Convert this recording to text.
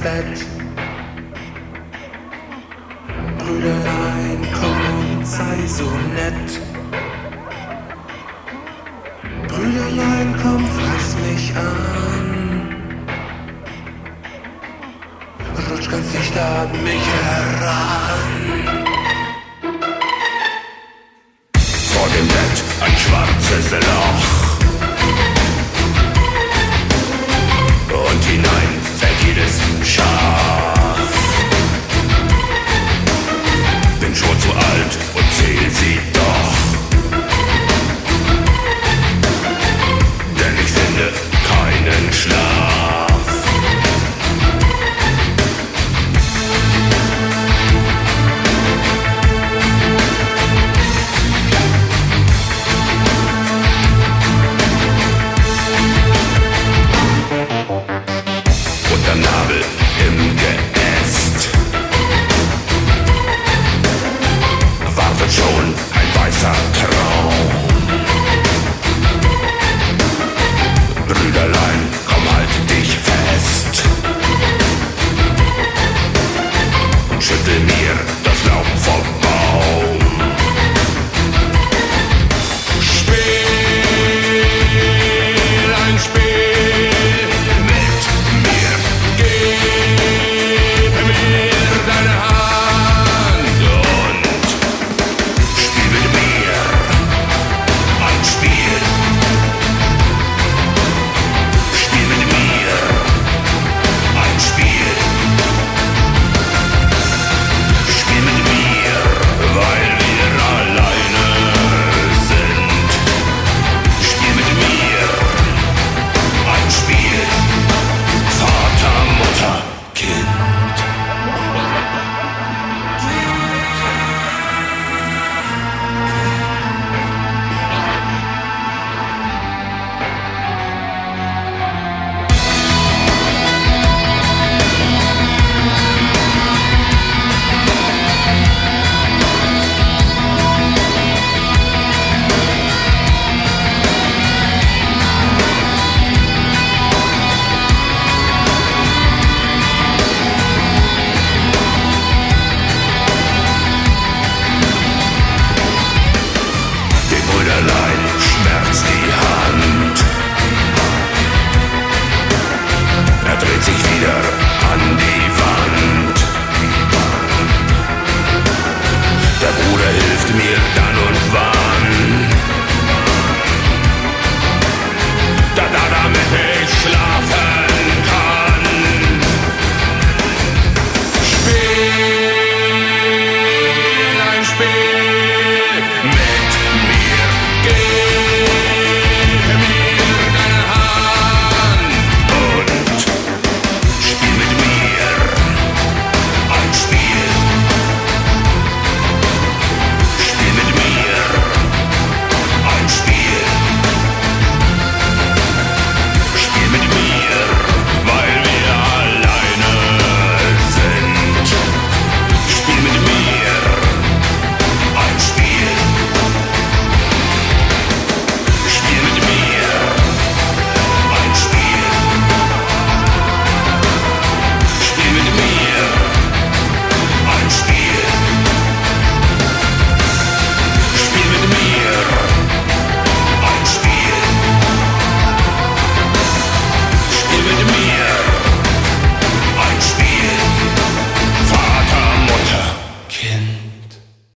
Bett. Brüderlein, komm und sei so nett. Brüderlein, komm, fass mich an. Rutsch ganz dicht an mich heran. Vor dem Bett ein schwarzes Loch. Und hinein fällt jedes Schaf. Bin schon zu alt und zähl sie doch. Denn ich finde keinen Schlaf. Unterm Nabel im Geäst wartet schon ein weißer Traum. Brüderlein, komm, halt dich fest und schüttel mir das Laub vom Baum. Spiel ein Spiel mit mir, gib mir deine Hand und spiel mit mir ein Spiel. Spiel mit mir ein Spiel. Spiel mit mir, weil wir alleine sind. Spiel mit mir ein Spiel. Vater, Mutter, Kind. Dem Brüderlein schmerzt die Hand. Er dreht sich wieder an die Wand. Der Bruder hilft mir dann und wann. Damit ich schlafen kann. Spiel ein Spiel